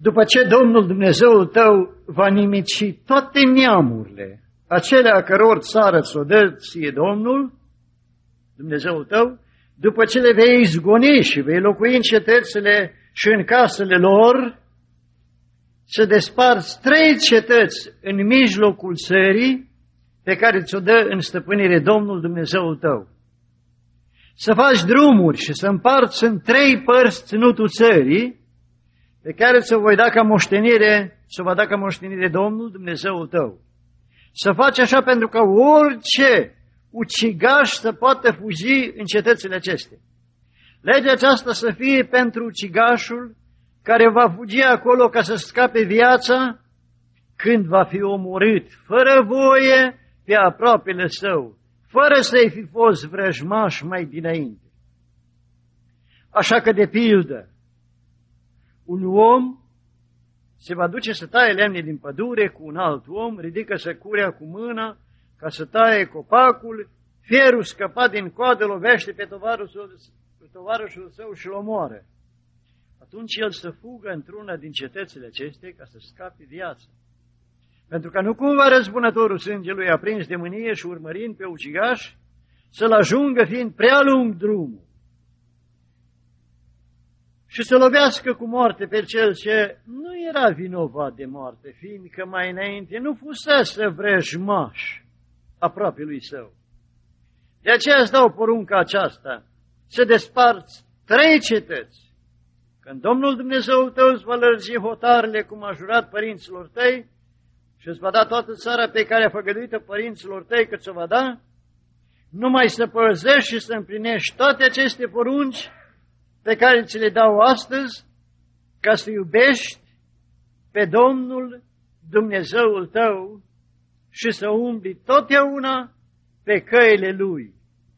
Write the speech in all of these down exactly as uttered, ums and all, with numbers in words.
după ce Domnul Dumnezeul tău va nimici toate neamurile, acelea căror țară ți-o dă ție Domnul Dumnezeul tău, după ce le vei izgoni și vei locui în cetățile și în casele lor, să desparți trei cetăți în mijlocul țării pe care ți-o dă în stăpânire Domnul Dumnezeul tău. Să faci drumuri și să împarți în trei părți ținutul țării, pe care ți-o voi da ca moștenire, ți-o va da ca moștenire Domnul Dumnezeul tău. Să faci așa pentru că orice ucigaș să poată fugi în cetățile acestea. Legea aceasta să fie pentru ucigașul care va fugi acolo ca să scape viața când va fi omorât fără voie pe aproapele său, fără să-i fi fost vrăjmaș mai dinainte. Așa că, de pildă, un om se va duce să taie lemne din pădure cu un alt om, ridică săcurea cu mâna ca să taie copacul, fierul scăpat din coadă lovește pe tovarășul, pe tovarășul său și îl omoară. Atunci el să fugă într-una din cetățile acestea ca să scape viața. Pentru că nu cumva răzbunătorul sângelui aprins de mânie și urmărind pe ucigaș să-l ajungă fiind prea lung drumul și să lovească cu moarte pe cel ce nu era vinovat de moarte, fiindcă mai înainte nu fusese vrăjmaș aproape lui său. De aceea îți dau porunca aceasta, să desparți trei cetăți. Când Domnul Dumnezeul tău îți va lărgi hotarele cum a jurat părinților tăi și îți va da toată țara pe care a făgăduit-o părinților tăi că ți-o va da, numai să păzești și să împlinești toate aceste porunci pe care ți le dau astăzi, ca să iubești pe Domnul Dumnezeul tău și să umbli totdeauna pe căile Lui.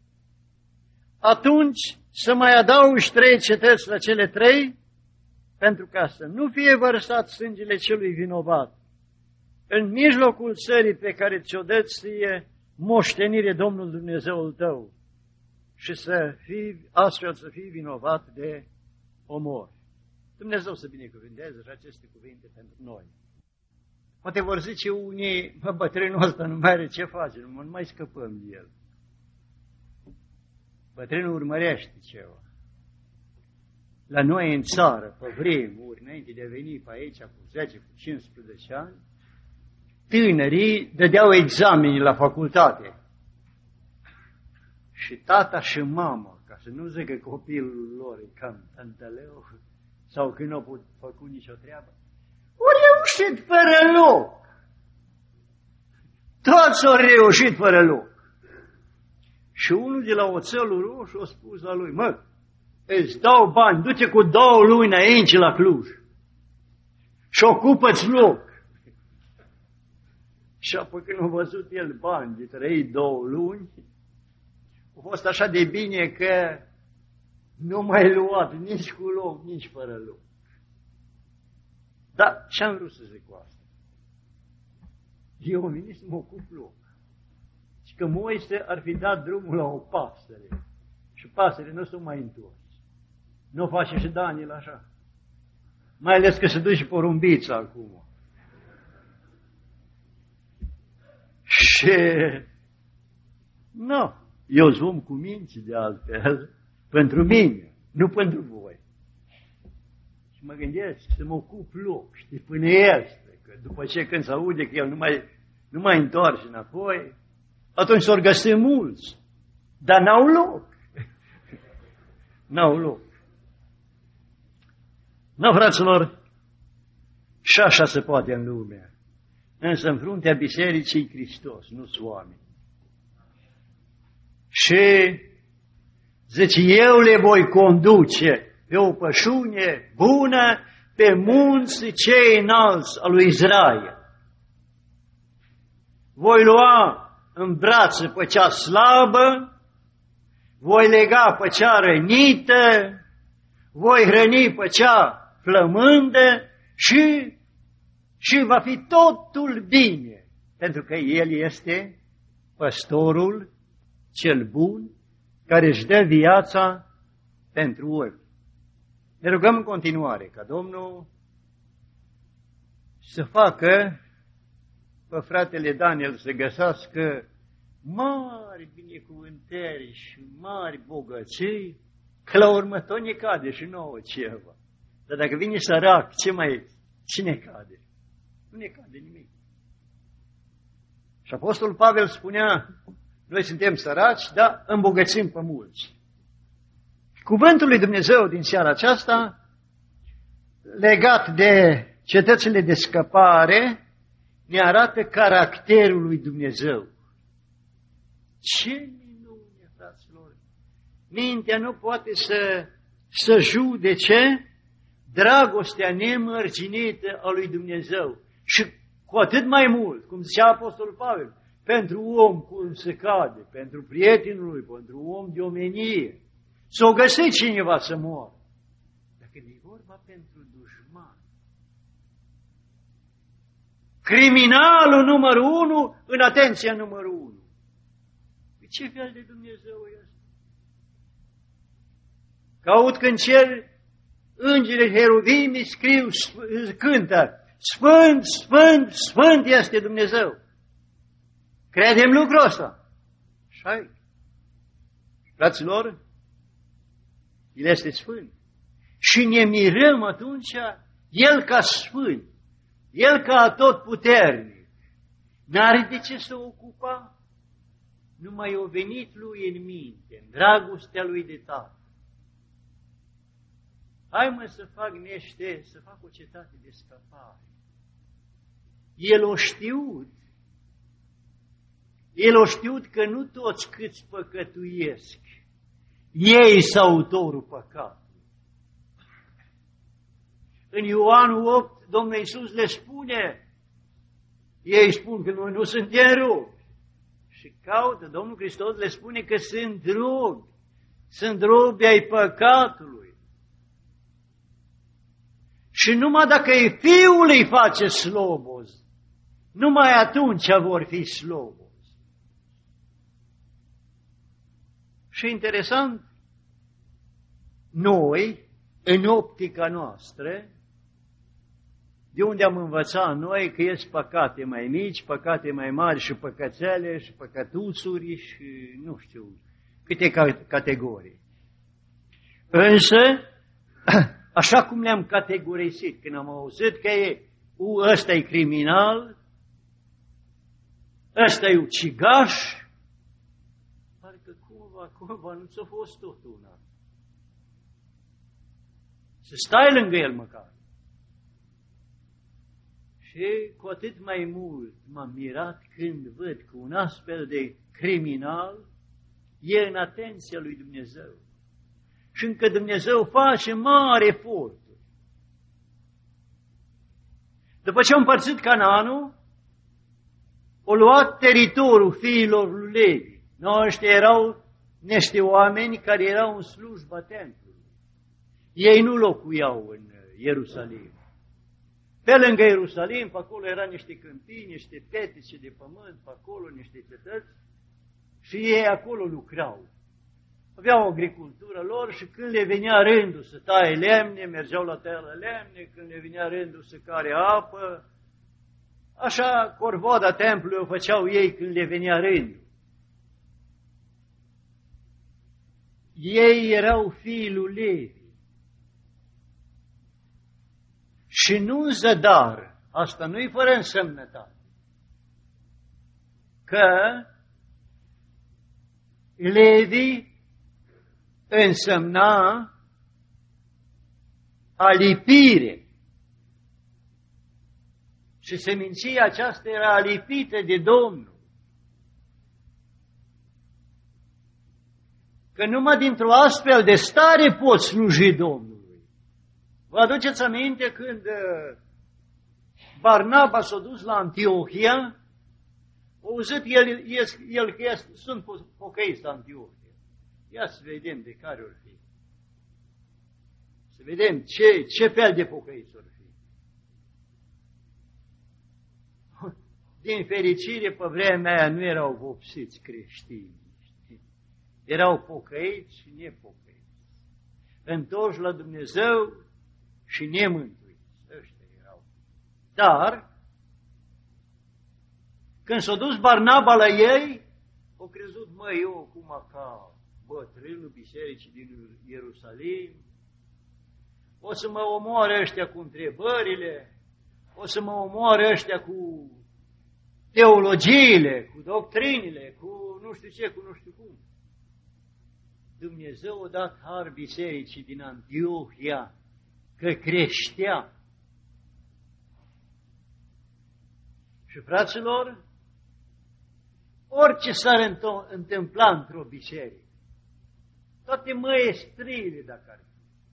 Atunci să mai adaugi trei cetăți la cele trei, pentru ca să nu fie vărsat sângele celui vinovat în mijlocul țării pe care ți-o dă ție moștenire Domnul Dumnezeul tău și să fii, astfel să fii vinovat de omor. Dumnezeu să binecuvânteze și aceste cuvinte pentru noi. Poate vor zice unii, bă, bătrânul ăsta nu mai are ce face, nu mai scăpăm de el. Bătrânul urmărește ceva. La noi în țară, pe vremuri, înainte de a veni pe aici cu zece, cu cincisprezece ani, tânării dădeau examene la facultate. Și tata și mama, ca să nu zică copilul lor e cam tântăleu, sau că nu au făcut nicio treabă, au reușit fără loc. Toți au reușit fără loc. Și unul de la Oțelul Roșu a spus la lui, mă, îți dau bani, du-te cu două luni înainte la Cluj și ocupă-ți loc. Și apoi când a văzut el bani de trei două luni, a fost așa de bine că nu mai luat nici cu loc, nici fără loc. Dar ce-am vrut să zic cu asta? Eu am venit să mă ocup loc. Și că Moise ar fi dat drumul la o pasăre și pasăre nu s-o mai întors. Nu face și Daniel așa. Mai ales că se duce porumbița acum. Și nu, eu zvum cu minți de altfel pentru mine, nu pentru voi. Și mă gândesc să mă ocup loc, știi, până este, că după ce când se aude că el nu mai, nu mai întoarce înapoi, atunci s-or găsi mulți, dar n-au loc. N-au loc. Nu, fraților, și așa se poate în lume. Însă în fruntea bisericii Hristos, nu-s oameni. Și zice, eu le voi conduce pe o pășune bună pe munți cei înalți al lui Israel. Voi lua în brațe pe cea slabă, voi lega pe cea rănită, voi hrăni pe cea flămândă și, și va fi totul bine, pentru că El este păstorul cel bun care își dă viața pentru ori. Ne rugăm în continuare ca Domnul să facă pe fratele Daniel să găsească mari binecuvântări și mari bogății, că la următor ne cade și nouă ceva. Dar dacă vine sărac, ce mai, cine cade? Nu ne cade nimic. Și Apostolul Pavel spunea, noi suntem săraci, dar îmbogățim pe mulți. Cuvântul lui Dumnezeu din seara aceasta, legat de cetățile de scăpare, ne arată caracterul lui Dumnezeu. Ce minune, fraților! Mintea nu poate să, să judece dragostea nemărginită a lui Dumnezeu. Și cu atât mai mult, cum zicea Apostolul Pavel, pentru om cum se cade, pentru prietenul lui, pentru om de omenie, s-o găsi cineva să moară. Dar când e vorba pentru dușman, criminalul numărul unu în atenția numărul unu. De ce fel de Dumnezeu e ăsta? Că aud când cer îngerii heruvimii scriu, cântă, Sfânt, Sfânt, Sfânt este Dumnezeu. Credem lucrul ăsta. Așa-i. Fraților, El este Sfânt. Și ne mirăm atunci, El ca Sfânt, El ca atotputernic, n-are de ce să ocupa? Numai o venit Lui în minte, în dragostea Lui de Tatăl. Hai mă să fac niște, să fac o cetate de scăpare. El o știut. El o știut că nu toți câți păcătuiesc, ei sunt autorul păcatului. În Ioan opt, Domnul Iisus le spune, ei spun că noi nu suntem robi. Și caută, Domnul Hristos le spune că sunt robi, sunt robi ai păcatului. Și numai dacă e Fiul îi face slobozi, numai atunci vor fi slobozi. Și interesant, noi, în optica noastră, de unde am învățat noi că ies păcate mai mici, păcate mai mari și păcățele și păcătuțuri și nu știu câte categorii. Însă, așa cum le-am categorisit când am auzit că e, ăsta e criminal, ăsta e ucigaș, parcă cumva, cumva nu ți-a fost tot una. Să stai lângă el măcar. Și cu atât mai mult m-am mirat când văd că un astfel de criminal e în atenția lui Dumnezeu. Și încă Dumnezeu face mare eforturi. După ce au împărțit Canaanul, au luat teritoriul fiilor lui Levi. Noi ăștia erau niște oameni care erau în slujba templului. Ei nu locuiau în Ierusalim. Pe lângă Ierusalim, pe acolo erau niște câmpii, niște petice de pământ, pe acolo niște cetăți și ei acolo lucrau. Aveau agricultură lor și când le venea rândul să taie lemne, mergeau la tăia la lemne, când le venea rândul să care apă, așa corvoada templului o făceau ei când le venea rândul. Ei erau fiii lui Levi. Și nu în zădar, asta nu-i fără însemnătate, că Levi însemna alipire. Și seminția aceasta era alipită de Domnul. Că numai dintr-o astfel de stare poți sluji Domnului. Vă aduceți aminte când Barnaba s-a dus la Antiohia, a auzit el, el, el că este, sunt pocăiți la Antiohia. Ia să vedem de care ori fi. Să vedem ce, ce fel de pocăiți ori fi. Din fericire, pe vremea aia nu erau vopsiți creștini. Erau pocăiți și nepocăiți. Întorși la Dumnezeu și nemântuiți. Ăștia erau. Dar, când s-a dus Barnaba la ei, au crezut, măi, eu, cum ca bătrânul bisericii din Ierusalim, o să mă omoare ăștia cu întrebările, o să mă omoare ăștia cu teologiile, cu doctrinile, cu nu știu ce, cu nu știu cum. Dumnezeu a dat har bisericii din Antiohia că creștea. Și, fraților, orice s-ar întâmpla într-o biserică, toate măestriile, dacă ar fi.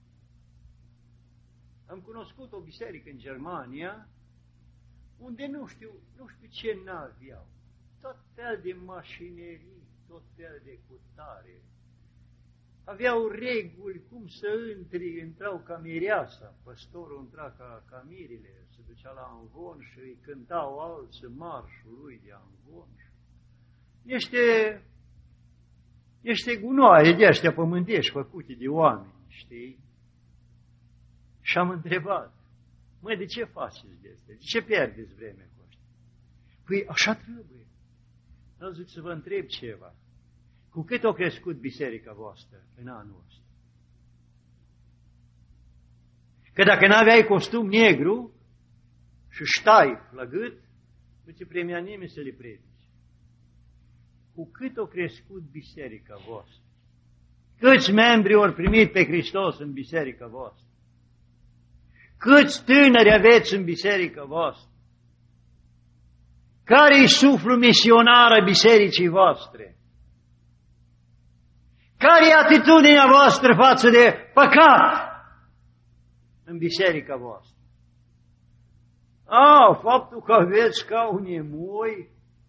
Am cunoscut o biserică în Germania, unde nu știu, nu știu ce n-aveau. Tot fel de mașinerii, tot fel de cutare. Aveau reguli cum să intri, intrau ca mireasa. Păstorul intra ca, ca mirile, se ducea la anvon și îi cântau alții marșul lui de anvon. Niște, niște gunoaie de ăștia pământești făcute de oameni, știi? Și am întrebat, măi, de ce faceți de astea? De ce pierdeți vremea cu ăștia? Păi așa trebuie. Am zic să vă întreb ceva. Cu cât a crescut biserica voastră în anul ăsta? Că dacă n-aveai costum negru și ștaif la gât, nu ți premia nimeni să le predici. Cu cât a crescut biserica voastră? Câți membri au primit pe Hristos în biserica voastră? Câți tânări aveți în biserica voastră? Care-i suflul misionar a bisericii voastre? Care-i atitudinea voastră față de păcat în biserica voastră? A, faptul că aveți ca unii moi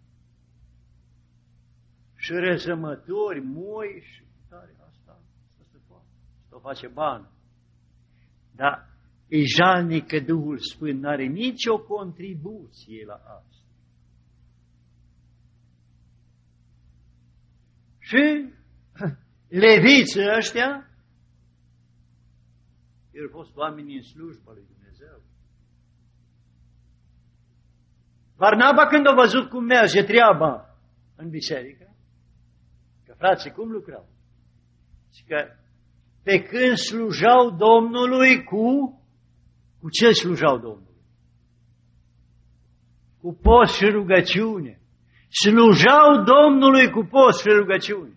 și rezămători moi și tare, asta, asta se poate. Asta o face bani. Dar e jalnic că Duhul Sfânt nu are nicio contribuție la asta. Și leviții ăștia, ei au fost oameni în slujba lui Dumnezeu. Barnaba, când a văzut cum merge treaba în biserică, că frații cum lucrau? Și că pe când slujau Domnului cu, cu ce slujau Domnului? Cu post și rugăciune. Slujau Domnului cu post și rugăciune.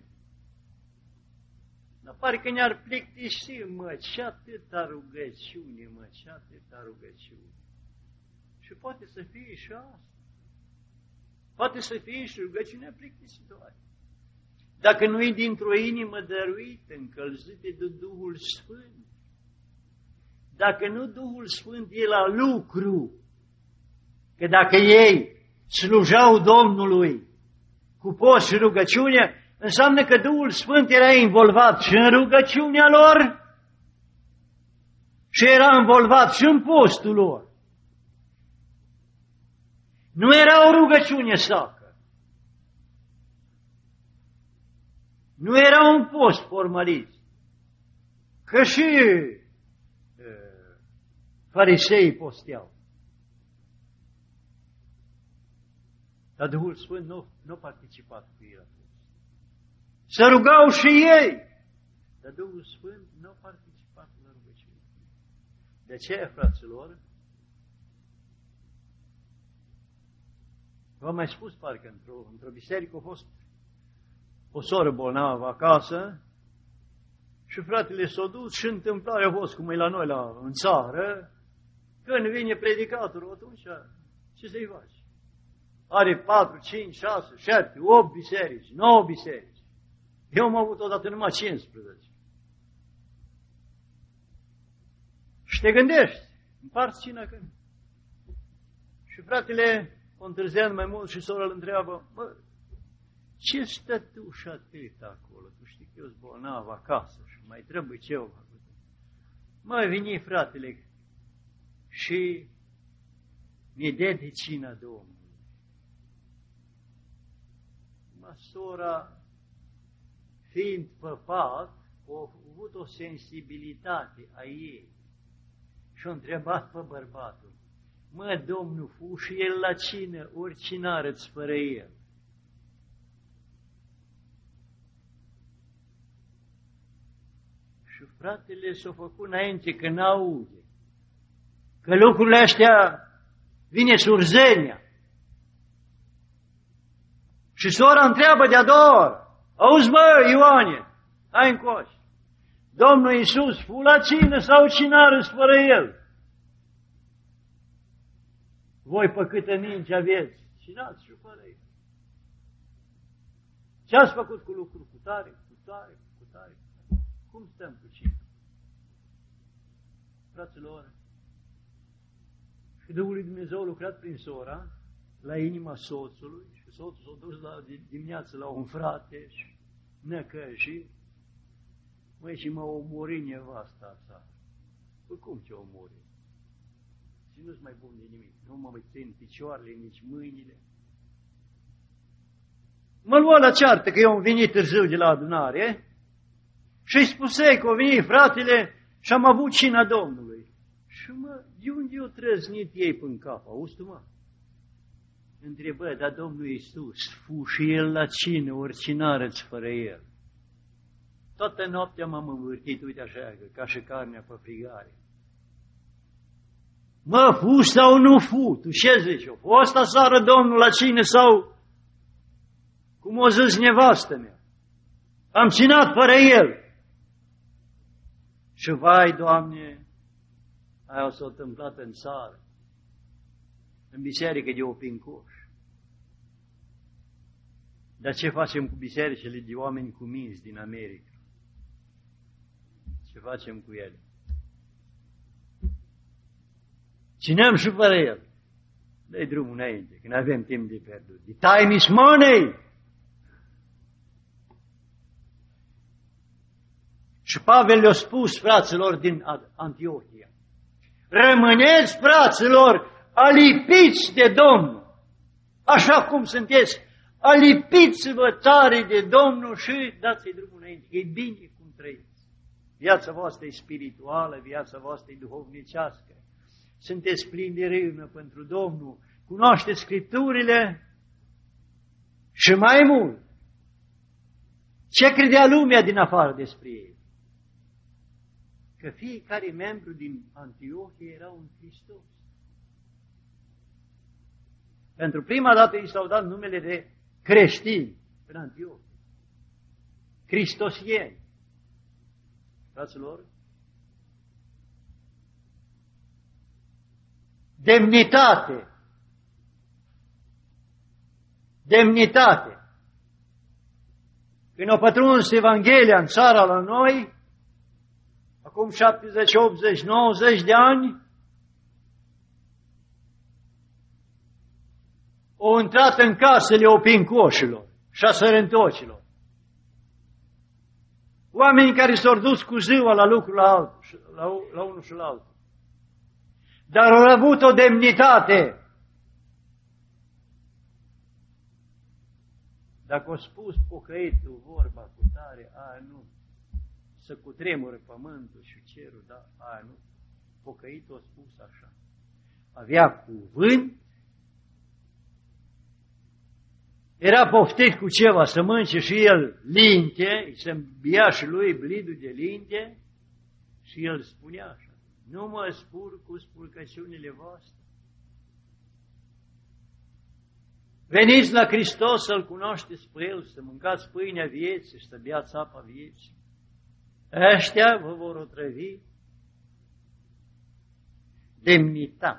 Dar pare că ne-ar plictisi, mă, ce atâta rugăciune, mă, ce atâta rugăciune. Și poate să fie și asta. Poate să fie și rugăciunea plictisitoare. Dacă nu e dintr-o inimă dăruită, încălzită de Duhul Sfânt, dacă nu Duhul Sfânt e la lucru, că dacă ei slujau Domnului cu post și rugăciune, înseamnă că Duhul Sfânt era involvat și în rugăciunea lor și era involvat și în postul lor. Nu era o rugăciune sacă. Nu era un post formalist. Că și e, fariseii posteau. Dar Duhul Sfânt nu, nu a participat cu ei atunci. Se rugau și ei. Dar Duhul Sfânt nu a participat la rugăciune. De aceea, fraților, v-am mai spus, parcă, într-o, într-o biserică a fost o soră bolnavă acasă și fratele s-a dus și întâmplarea a fost cum e la noi la, în țară, când vine predicatorul, atunci ce să-i faci? Are patru, cinci, șase, șapte, opt biserici, nouă biserici. Eu am avut odată numai cincisprezece. Și te gândești, împarți cina când. Și fratele, întârziând mai mult și sora îl întreabă, bă, ce stă tu și atât acolo? Tu știi că eu sunt bolnav acasă și mai trebuie ceva. Mă, vine fratele și mi-e de de cina Domnului. Mă, sora, fiind păpat, a avut o sensibilitate a ei și a întrebat pe bărbatul, Mă, Domnul, fu și el la cină, oricine arăți fără el. Și fratele s-a făcut înainte că n-aude, că lucrurile astea vine surzenia. Și sora întreabă de-a doua oră, auzi bă, Ioane, hai încoace, Domnul Iisus fu la cină sau cine arăți fără el? Voi pe câtă minge aveți, cinați și fără el. Ce ați făcut cu lucruri cu tare, cu tare, cu tare? Cum stăm cu cine? Fraților, și Duhul lui Dumnezeu a lucrat prin sora la inima soțului și soțul s-a dus la dimineață la un frate și năcăjit. Măi, și mă omori nevasta sa. Păi cum ce omori? Și nu-s mai bun de nimic. Nu mă mai țin picioarele, nici mâinile. Mă lua la ceartă că eu am venit târziu de la adunare și îi spusei că a venit fratele și am avut cina Domnului. Și mă, de unde eu trăznit ei până cap? Auzi tu, mă? Întrebă, dar Domnul Iisus fu și el la cină, oricine arăți fără el. Toată noaptea m-am învârtit, uite așa, ca și carnea pe frigare. Mă, fu sau nu fu? Tu ce zici? O fost aseară Domnul la cină sau, cum o zis nevastă mea, am ținat fără el. Și vai, Doamne, aia s-a întâmplat în țară, în biserică de Opincoș. Dar ce facem cu bisericile de oameni cuminți din America? Ce facem cu ele? Ținem și fără el. Dă-i drumul înainte, că nu avem timp de pierdut. The time is money! Și Pavel le-a spus fraților din Antiohia, rămâneți, fraților, alipiți de Domnul, așa cum sunteți, alipiți-vă tare de Domnul și dați-i drumul înainte, că e bine cum trăiți. Viața voastră e spirituală, viața voastră e duhovnicească. Sunteți plini de râvnă pentru Domnul, cunoașteți Scripturile și mai mult. Ce credea lumea din afară despre ei? Că fiecare membru din Antiohia era un Hristos. Pentru prima dată i s-au dat numele de creștini în Antiohia. Cristosieni. Fraților, demnitate. Demnitate. Când a pătruns Evanghelia în țara la noi, acum șaptezeci, optzeci, nouăzeci de ani, au intrat în casele opincoșilor și a sărântocilor. Oamenii care s-au dus cu ziua la lucru la, altul, la, la unul și la altul. Dar au avut o demnitate. Dacă a spus pocăitul vorba cu tare, aia nu. Să cutremură pământul și cerul, da, aia nu. Pocăitul a spus așa. Avea cuvânt, era poftit cu ceva să mănânce și el linte, să îmbia și lui blidul de linte și el spunea așa, nu mă spur cu spurcăciunile voastre. Veniți la Hristos să-L cunoașteți pe El, să mâncați pâinea vieții și să beați apa vieții. Ăștia vă vor otrăvi demnitate.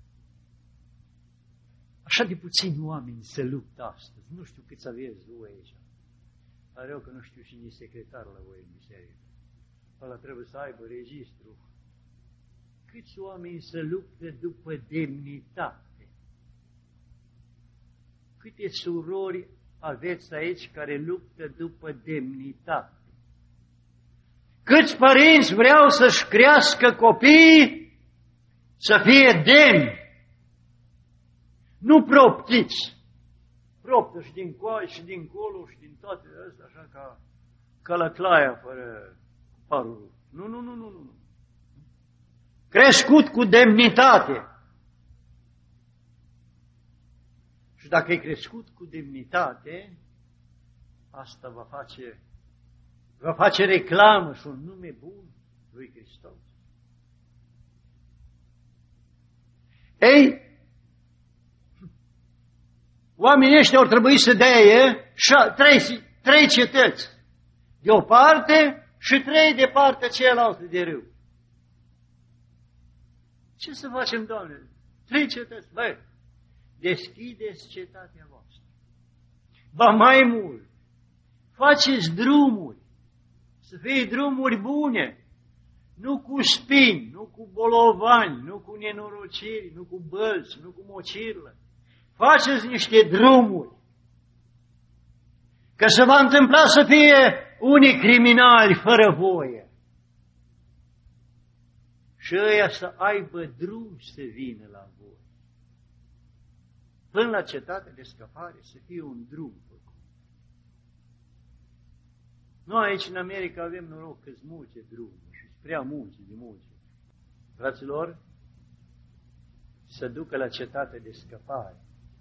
Așa de puțini oameni se luptă astăzi. Nu știu câți aveți voi aici. Dar eu că nu știu și nici secretar la voi în biserică. Ăla trebuie să aibă registru. Câți oameni se luptă după demnitate? Câte surori aveți aici care luptă după demnitate? Câți părinți vreau să-și crească copiii să fie demni? Nu proptiți. Proptă și din coaie și din colo și din toate astea, așa ca, ca la claia fără parul. Nu, nu, nu, nu, nu. Crescut cu demnitate. Și dacă ai crescut cu demnitate, asta va face, va face reclamă și un nume bun lui Hristos. Ei, oamenii ăștia ar trebui să dea trei, trei cetăți de o parte și trei de partea cealaltă de râu. Ce să facem, Doamne? Trei cetăți. Băi, deschideți cetatea voastră. Ba mai mult, faceți drumuri, să fie drumuri bune, nu cu spini, nu cu bolovani, nu cu nenorociri, nu cu bălți, nu cu mocirlă. Faceți niște drumuri. Că se va întâmpla să fie unii criminali fără voie. Și ăia să aibă drum să vină la voi. Până la cetatea de scăpare să fie un drum făcut. Noi aici în America avem noroc că-s multe drumuri și prea multe de multe. Fraților, să ducă la cetatea de scăpare.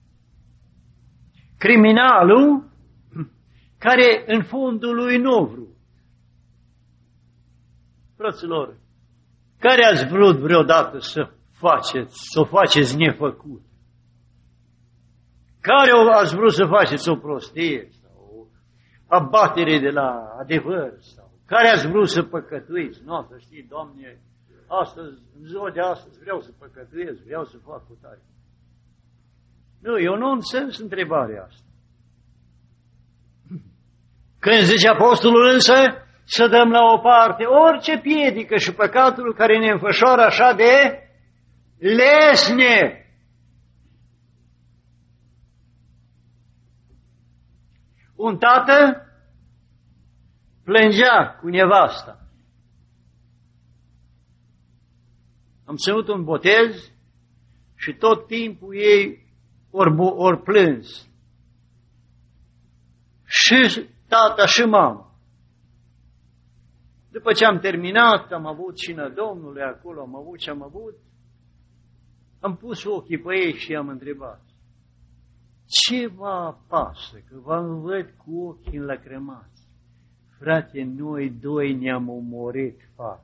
Criminalul care în fundul lui nu vrut. Fraților, care ați vrut vreodată să faceți, să o faceți nefăcut? Care ați vrut să faceți o prostie sau o abatere de la adevăr? Sau care ați vrut să păcătuiți? Nu, să știi, Doamne, astăzi, în ziua de astăzi vreau să păcătuiesc, vreau să fac cu tare. Nu, e un nonsens întrebarea asta. Când zice apostolul însă, să dăm la o parte orice piedică și păcatul care ne înfășoară așa de lesne. Un tată plângea cu nevasta. Am ținut un botez și tot timpul ei ori, ori plâns. Și tata și mama. După ce am terminat, am avut cină Domnului acolo, am avut ce am avut, am pus ochii pe ei și i-am întrebat: ce vă apasă că vă văd cu ochii înlăcrimați? Frate, noi doi ne-am omorât fata.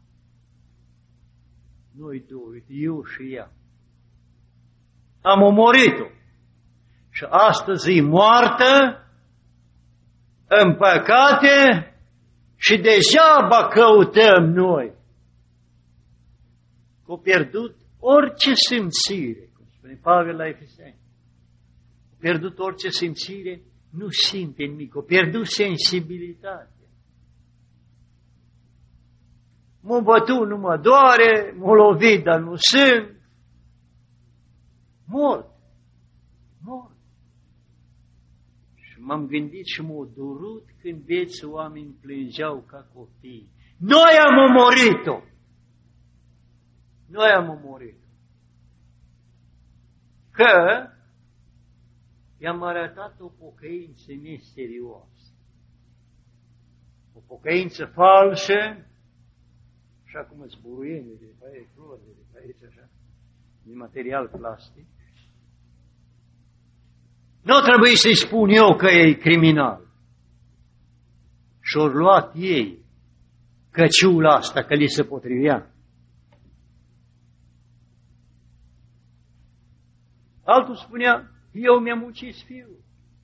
Noi doi, eu și ea. Am omorât-o. Și astăzi e moartă, în păcate, și degeaba căutăm noi. Că-o pierdut orice simțire, cum spune Pavel la Efeseni. O pierdut orice simțire, nu simte nimic, o pierdut sensibilitatea. M-a bătut, nu mă doare, m-a lovit, dar nu sunt. Mort. Mort. Și m-am gândit și m-a durut când vieți oameni plângeau ca copii. Noi am omorât-o. Noi am omorât-o. Că i-am arătat o pocăință neserioasă. O pocăință falsă, așa cum îți buruiene de pe aici, florile de pe aici, așa, din material plastic. Nu trebuie să-i spun eu că e criminal. Și-au luat ei căciula asta, că li se potrivea. Altul spunea: eu mi-am ucis fiul.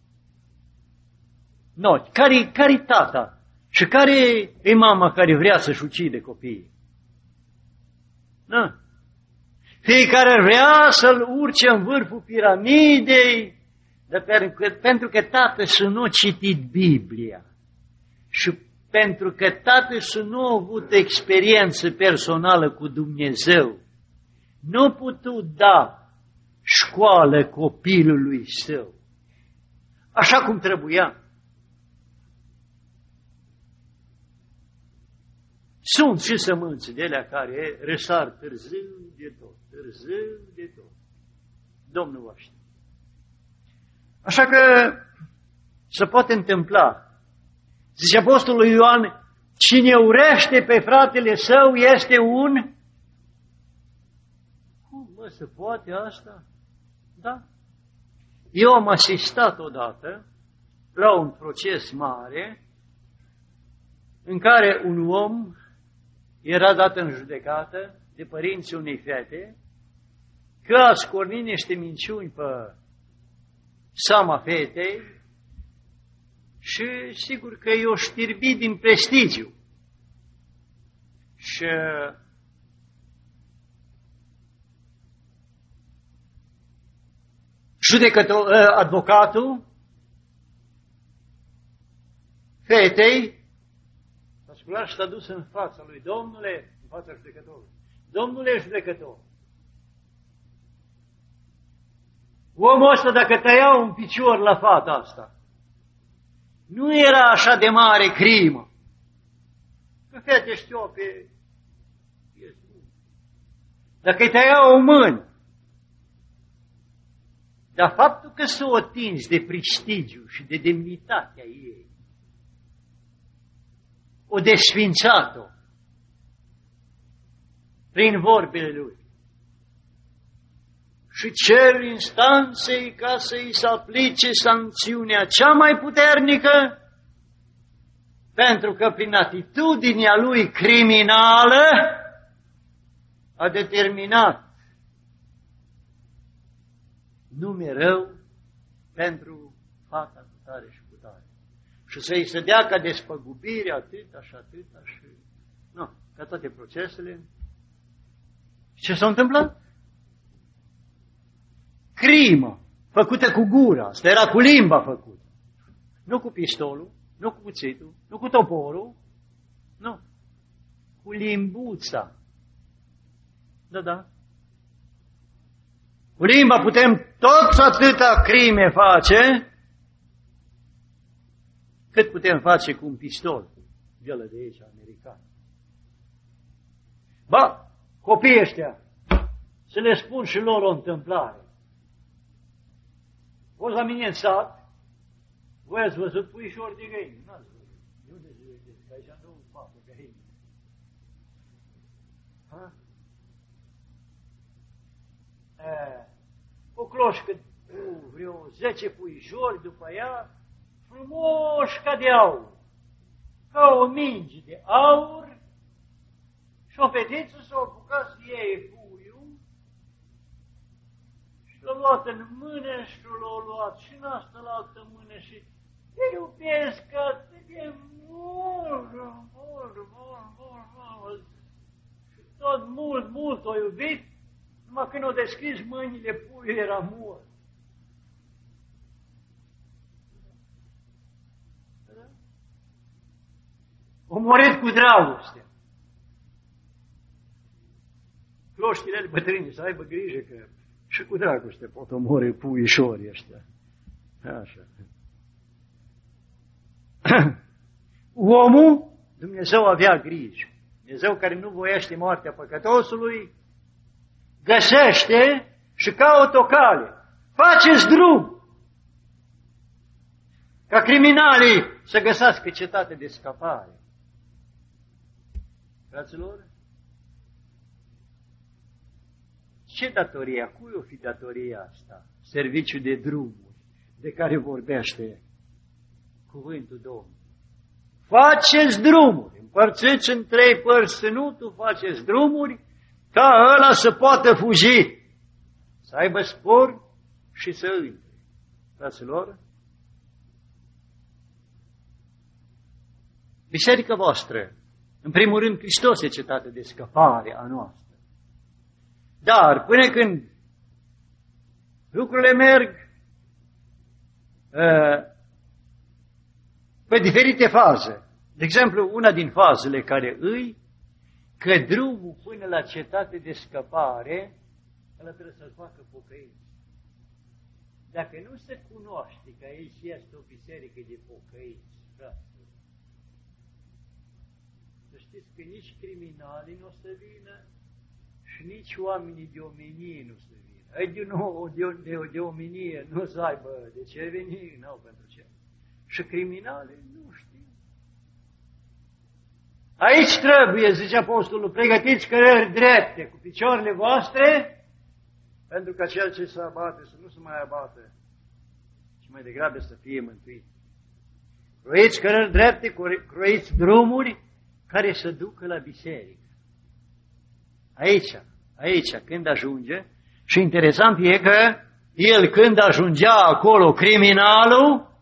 No, care-i care tata? Și care e mama care vrea să-și ucide copiii? Na. Fiecare vrea să-l urce în vârful piramidei, dar pentru că tată să nu a citit Biblia și pentru că tată să nu a avut experiență personală cu Dumnezeu, nu a putut da școală copilului său, așa cum trebuia. Sunt și sămânțe de alea care răsar târziu de tot, târziu de tot. Domnul vă știe. Așa că se poate întâmpla. Zice apostolul Ioan: cine urește pe fratele său este un... Cum, mă, se poate asta? Da. Eu am asistat odată la un proces mare în care un om era dat în judecată de părinții unei fete că a scornit niște minciuni pe seama fetei și sigur că i-o știrbi din prestigiu. Și judecător, advocatul fetei s-a sculat și s-a dus în fața lui: Domnule, în fața judecătorului, Domnule judecător, omul ăsta, dacă tăia un picior la fata asta, nu era așa de mare crimă. Că fete știu pe... Dacă îi tăia o mână, dar faptul că s-o atingi de prestigiu și de demnitatea ei, o desfințat-o prin vorbele lui și cer instanței ca să-i se aplice sancțiunea cea mai puternică, pentru că prin atitudinea lui criminală a determinat nume rău pentru fata cu tare și cu tare. Și să-i se dea ca despăgubire atâta și atâta și... Nu, ca toate procesele. Ce s-a întâmplat? Crimă făcută cu gura, asta era cu limba făcută. Nu cu pistolul, nu cu cuțitul, nu cu toporul, nu, cu limbuța. Da, da. Cu limba putem toți atâta crime face, cât putem face cu un pistol, de de aici, american. Ba, copiii ăștia, să le spun și lor o întâmplare. Poți la mine în sat, voi ați văzut puișori de găini? N-ați văzut. De unde se vedeți? Că aici nu facă găini. Ha? E, o cloșcă cu vreo zece puișori după ea, frumoși ca de aur, ca o minge de aur, și o fetiță s-a apucat să iei puiul și l-a luat în mână și l-a luat și în asta la altă mână și te iubesc atât de mult, mult, mult, mult, mult. Și tot mult, mult o iubit, numai când o deschis mâinile, puiul era mort. O murit cu dragoste. Cloștile bătrâni să aibă grijă că și cu dragoste pot omori puișorii ăștia. Așa. Omul, Dumnezeu avea grijă. Dumnezeu care nu voiește moartea păcătosului, găsește și caută o cale. Faceți drum ca criminalii să găsească cetate de scapare. Fraților, ce datoria, cui o fi datoria asta? Serviciu de drumuri, de care vorbește cuvântul Domnului. Faceți drumuri, împărțiți în trei părți ținutul, faceți drumuri, ca ăla să poată fugi, să aibă spor și să intre. Fraților, biserica voastră, în primul rând, Hristos e cetate de scăpare a noastră. Dar până când lucrurile merg uh, pe diferite faze, de exemplu, una din fazele care îi, că drumul până la cetate de scăpare, ăla trebuie să-l facă pocăință. Dacă nu se cunoaște că aici este o biserică de pocăință, frate, să știți că nici criminalii nu o să vină și nici oamenii de omenie nu o să vină. Ai de, nou, de, de, de omenie nu o să aibă de ce veni, nu pentru ce. Și criminalii nu știu. Aici trebuie, zice apostolul, pregătiți cărări drepte cu picioarele voastre, pentru ca cel ce se abate să nu se mai abată ci mai degrabă să fie mântuiți. Croiți cărări drepte, croiți drumuri care să ducă la biserică. Aici, aici, când ajunge, și interesant e că el când ajungea acolo, criminalul,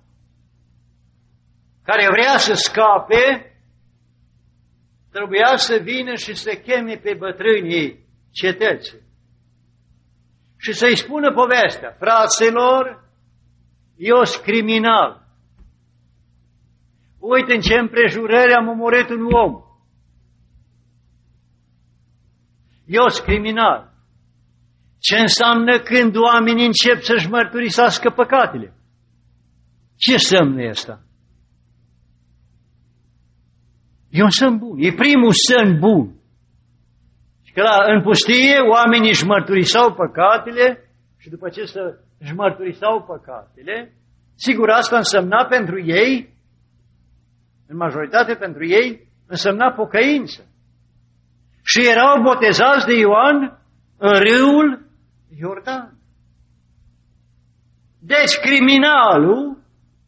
care vrea să scape, trebuia să vină și să cheme pe bătrânii cetății și să-i spună povestea. Fraților, eu sunt criminal. Uite în ce împrejurări am omorât un om. Eu sunt criminal. Ce înseamnă când oamenii încep să-și mărturisească păcatele? Ce înseamnă asta? E un semn bun. E primul semn bun. Și că la, în pustie oamenii își mărturisau păcatele și după ce să își mărturisau păcatele, sigur asta însemna pentru ei, în majoritate pentru ei, însemna pocăință. Și erau botezați de Ioan în râul Iordan. Deci criminalul,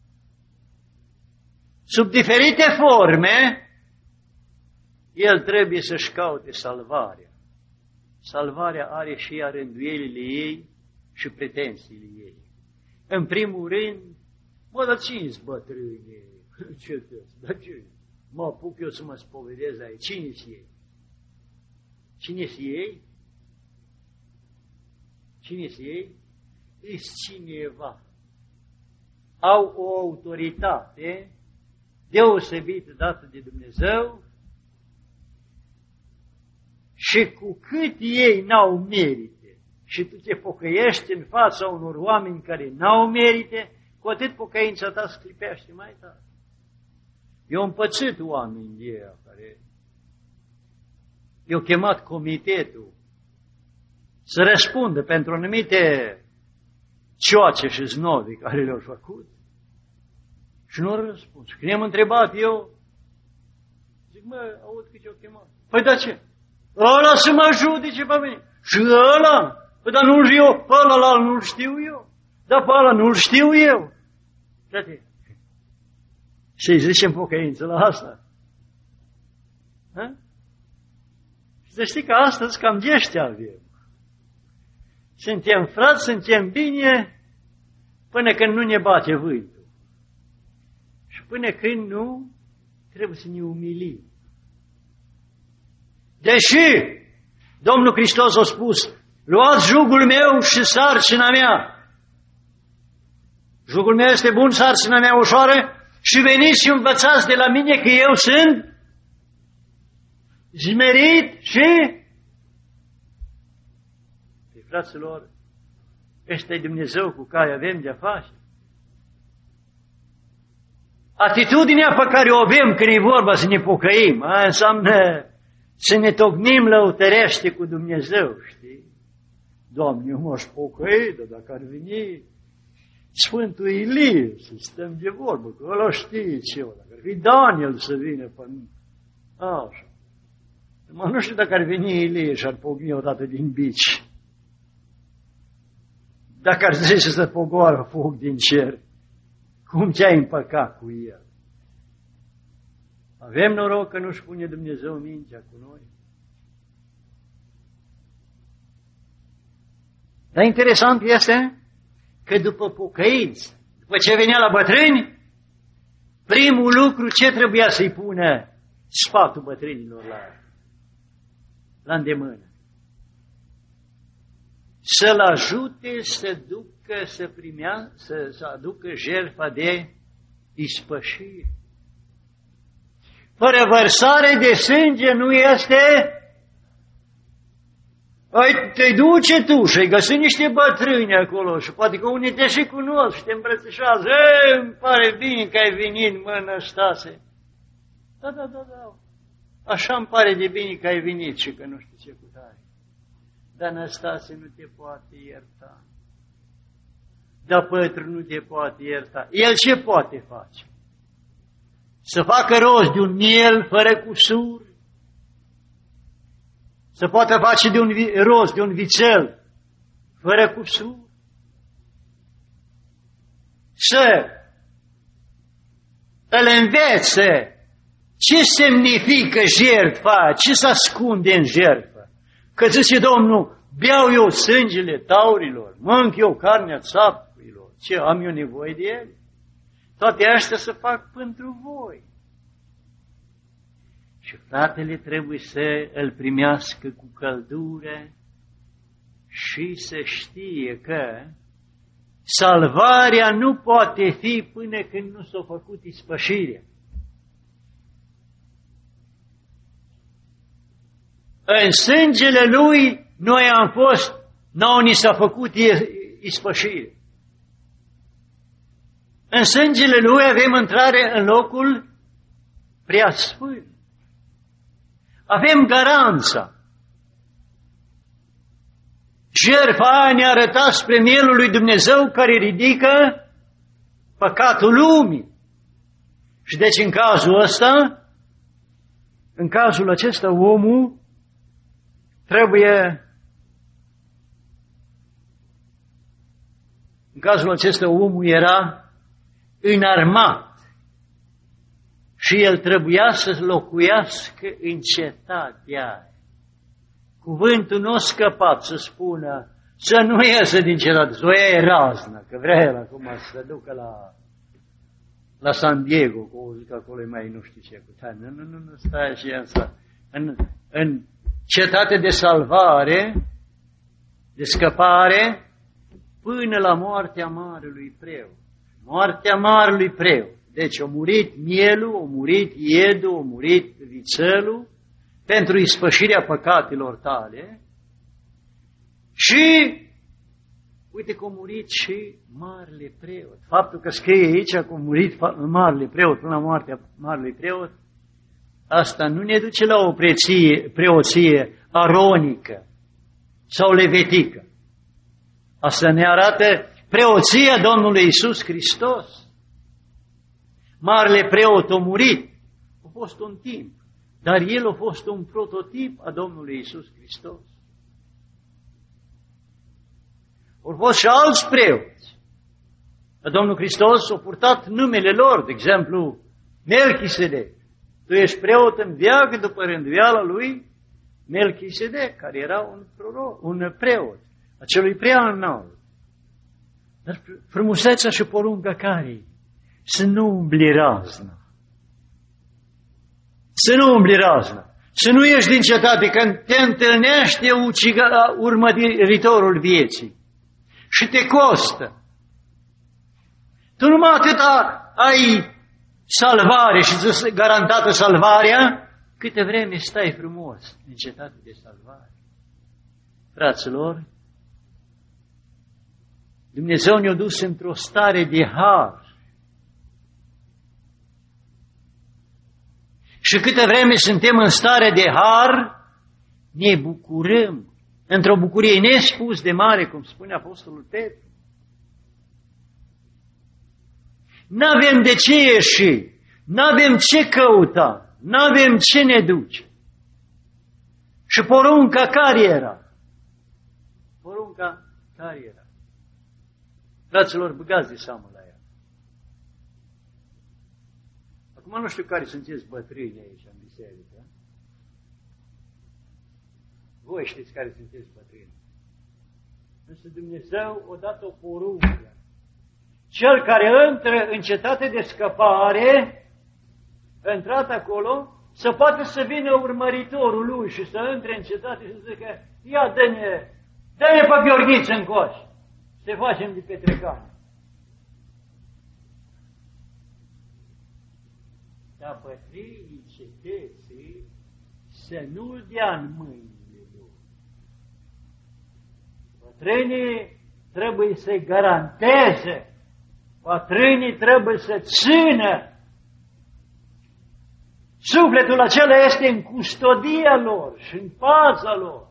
sub diferite forme, el trebuie să-și caute salvarea. Salvarea are și ea rânduielile ei și pretențiile ei. În primul rând, mă, dar cine-s bătrâne? Ce dar ce? Mă apuc eu să mă spovedez aici. Cine-s ei? Cine-s ei? Cine-s ei? Ești cineva. Au o autoritate deosebită dată de Dumnezeu și cu cât ei n-au merite și tu te pocăiești în fața unor oameni care n-au merite, cu atât pocăința ta sclipește mai tare. Eu am pățit oameni de ea care i-au chemat comitetul să răspundă pentru anumite cioace și znovi care le-au făcut și nu au răspuns. Când i-am întrebat eu, zic, mă, aud că ce-au chemat. Păi da ce? Ăla să mă judece pe mine. Și ăla? Păi dar nu-l eu, pe ăla nu-l știu eu. Dar pe ăla nu-l știu eu. Frate, și-i zicem pocăință la asta. Ha? Și să știi că astăzi cam de ăștia avem. Suntem frați, suntem bine, până când nu ne bate vântul. Și până când nu, trebuie să ne umilim. Deși Domnul Hristos a spus, luați jugul meu și sarcina mea. Jugul meu este bun, sarcina mea ușoară și veniți și învățați de la mine că eu sunt zmerit și... Păi, fraților, ăsta e Dumnezeu cu care avem de-a face. Atitudinea pe care o avem când e vorba să ne pocăim, aia înseamnă să ne tocmim lăutărește cu Dumnezeu, știi? Doamne, eu m-aș pocăi, dar dacă ar veni Sfântul Ilie să stăm de vorbă, că ăla știe ce ăla, dacă ar fi Daniel să vină pe mine. Așa. Mă, nu știu dacă ar veni Ilie și ar pogni odată din bici. Dacă ar zice să pogoară foc din cer, cum te-ai împăcat cu el? Avem noroc că nu-și pune Dumnezeu mintea cu noi. Dar interesant este că după pocăință, după ce venea la bătrâni, primul lucru ce trebuia să-i pună sfatul bătrânilor la, la îndemână? Să-l ajute să ducă, să primea, să, să aducă jertfa de ispășire. Fără vărsare de sânge nu este... Ai, te duce tu și ai găsit niște bătrâni acolo și poate că unii te și cunosc și te îmbrățișează. Ei, îmi pare bine că ai venit, mă, Năstase. Da, da, da, da. Așa îmi pare de bine că ai venit și că nu știu ce cu tare. Dar Năstase nu te poate ierta. Dar Pătru nu te poate ierta. El ce poate face? Să facă rost de un miel fără cusur, să poată face de un rost de un vițel fără cusur, să îl învețe ce semnifică jertfa, ce se ascunde în jertfă. Că zice Domnul, beau eu sângele taurilor, mănânc eu carnea țapurilor, ce am eu nevoie de ele? Toate astea să fac pentru voi. Și fratele trebuie să îl primească cu căldură și să știe că salvarea nu poate fi până când nu s-a făcut ispășirea. În sângele Lui noi am fost, nouă ni s-a făcut ispășire. În sângele Lui avem intrare în locul preasfânt. Avem garanța. Jertfa ne arăta spre mielul lui Dumnezeu care ridică păcatul lumii. Și deci în cazul ăsta, în cazul acesta, omul trebuie, în cazul acesta, omul era înarmat și el trebuia să locuiască în cetatea. Cuvântul nu a scăpat să spună să nu iasă din cetate. Zoia e raznă, că vrea el acum să ducă la, la San Diego, că o zic acolo e mai nu știu ce. Nu, nu, nu, nu, stai și asta. În, în cetate de salvare, de scăpare, până la moartea marelui preot. Moartea marelui preot. Deci a murit mielul, a murit iedul, a murit vițelul, pentru ispășirea păcatelor tale și uite că a murit și marele preot. Faptul că scrie aici că a murit marele preot până la moartea marelui preot, asta nu ne duce la o preție, preoție aronică sau levetică. Asta ne arată preoția Domnului Iisus Hristos. Marele preot a murit, a fost un timp. Dar el a fost un prototip a Domnului Iisus Hristos. Au fost și alți preoți. Domnul Hristos a purtat numele lor, de exemplu, Melchisedec. Tu ești preot în veacă după rânduiala lui Melchisedec, care era un, proroc, un preot, acelui prea înalt. Dar frumusețea și porunca care să nu umbli razna. Să nu umbli razna, să nu ieși din cetate când te întâlnește urmăritorul vieții și te costă. Tu numai atât ai salvare și îți garantată salvarea, câte vreme stai frumos în cetate de salvare. Fraților, Dumnezeu ne-a dus într-o stare de har. Și câte vreme suntem în stare de har, ne bucurăm într-o bucurie nespus de mare, cum spune Apostolul Petru. N-avem de ce ieși, n-avem ce căuta, n-avem ce ne duce. Și porunca care era? Porunca care era? Fraților, băgați de seamă la ea. Acum nu știu care sunteți bătrâni aici în biserică. Voi știți care sunteți bătrâni. Însă Dumnezeu a dat o poruncă. Cel care intră în cetate de scăpare, intrat acolo, să poată să vină urmăritorul lui și să intre în cetate și să zică, ia dă-ne, dă-ne pe Gheorghiță în coș, să facem de petrecare. Dar pătrinii cetății să nu-l dea în mâinile lui. Pătrinii trebuie să-i garanteze, pătrinii trebuie să țină. Sufletul acela este în custodia lor și în paza lor.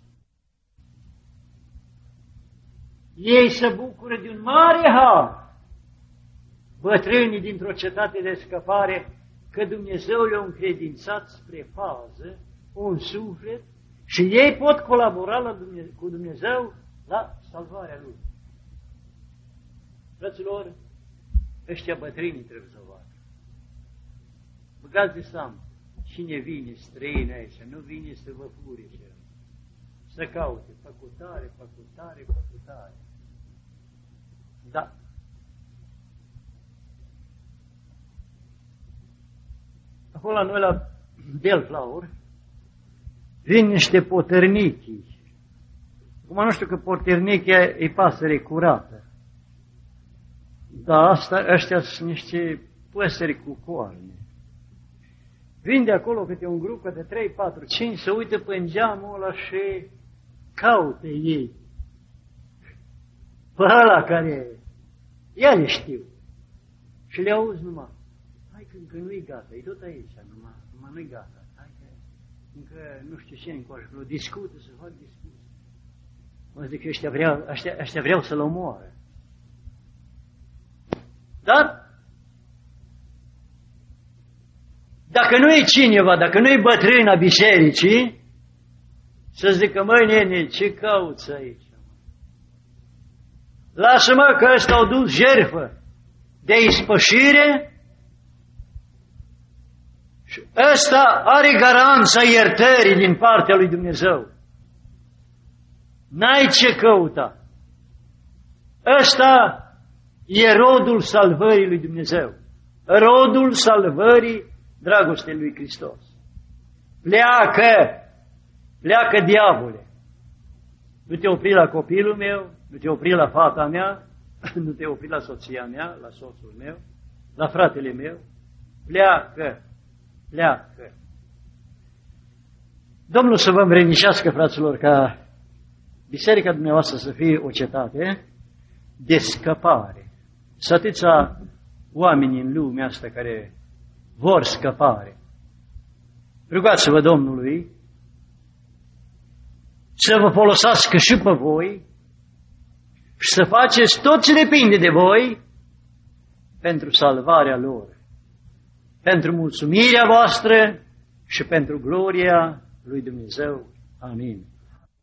Ei se bucură de un mare har, bătrânii dintr-o cetate de scăpare, că Dumnezeu le-a încredințat spre pază un suflet și ei pot colabora la Dumnezeu, cu Dumnezeu la salvarea lui. Fraților, ăștia bătrânii trebuie să vadă. Băgați de seamă, cine vine străin aici, nu vine să vă fure ceva. Să caute facultare, facultare, facultare. Da. Acolo la noi la Bellflower vin niște potărnichi. Acum nu știu că potărnichia e pasăre curată. Dar asta, ăștia sunt niște păsări cu coarne. Vin de acolo câte un grup, câte trei, patru, cinci, se uită pe geamul ăla și caută ei. Pe ăla care ele știu. Și le auzi numai. Hai că încă nu-i gata, e tot aici, numai, numai nu-i gata. Hai că încă nu știu ce încoace, acolo discută, să fac discuții. Mă zic că ăștia vreau, ăștia, ăștia vreau să-l omoară. Dar dacă nu e cineva, dacă nu e bătrâna bisericii, să zică, măi nene, ce cauți aici? Lasă-mă că ăsta au dus jertfă de ispășire și ăsta are garanța iertării din partea lui Dumnezeu. N-ai ce căuta. Ăsta e rodul salvării lui Dumnezeu. Rodul salvării dragostei lui Hristos. Pleacă, pleacă diavole. Nu te opri la copilul meu, nu te opri la fata mea, nu te opri la soția mea, la soțul meu, la fratele meu. Pleacă, pleacă. Domnul să vă învrednicească, fraților, ca biserica dumneavoastră să fie o cetate de scăpare. Să atâția oameni în lumea asta care vor scăpare. Rugați-vă Domnului să vă folosească și pe voi și să faceți tot ce depinde de voi pentru salvarea lor, pentru mulțumirea voastră și pentru gloria lui Dumnezeu. Amin.